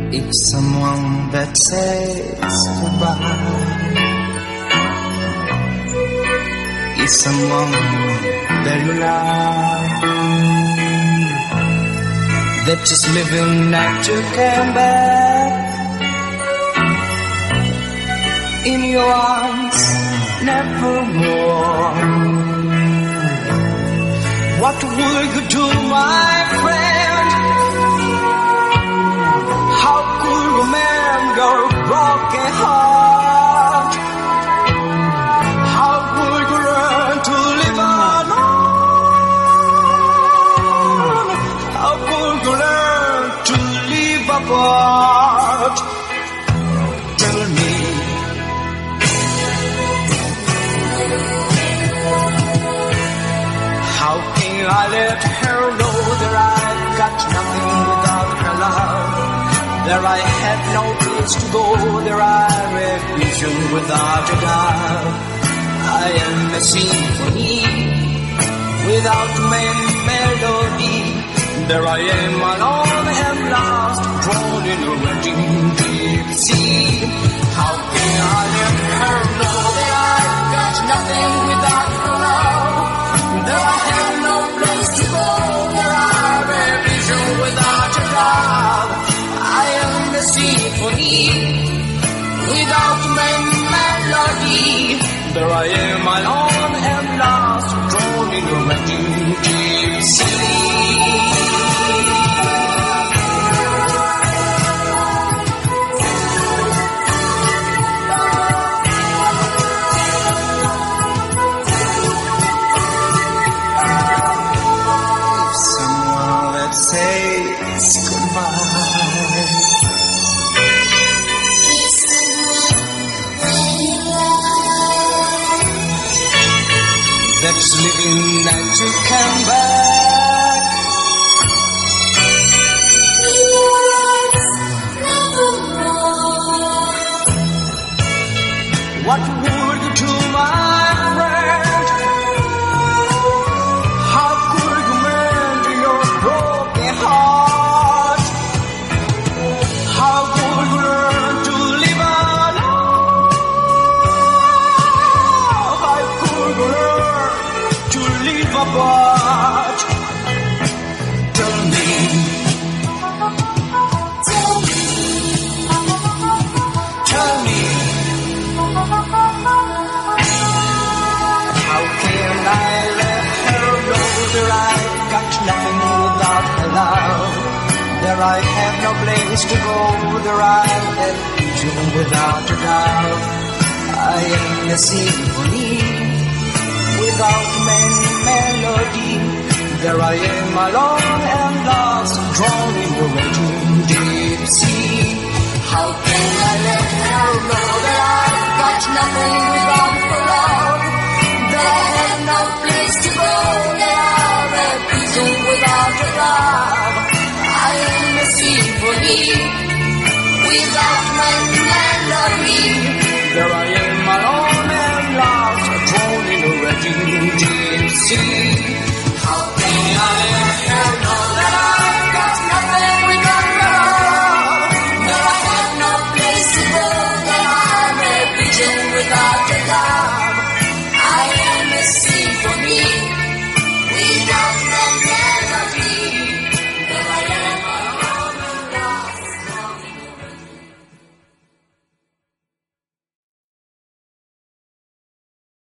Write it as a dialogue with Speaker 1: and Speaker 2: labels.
Speaker 1: It's someone that says goodbye. It's someone that you love, that is living not to come back. In your arms, nevermore. What will you do, my friend? How could you mend your broken heart? How could you learn to live alone? How could you learn to live apart? Tell me. How can I let her know that I've got nothing without her love? That I have no place to go, there I refuge without a doubt. I am a symphony without main melody. There I am alone and lost, drawn in a raging deep sea. How can I let her know that I've got nothing without her love? That I have no place to go, there I refuge without a doubt. I am a symphony without main melody. There I am alone and lost, drawn in a raging deep sea. That's living and to come back. What would you do, my friend? How could you mend your broken heart? How could you learn to live alone? How could you learn to live apart? Tell me. Tell me. Tell me. How can I let her know that I've got nothing without her love? That I have no place to go, that I have vision without a doubt. I am a symphony without main melody. There I am alone and lost, drawn in the raging deep sea. How can I let her know that I've got nothing without her love? That I have no place to go, that I refuge without a love. I am a symphony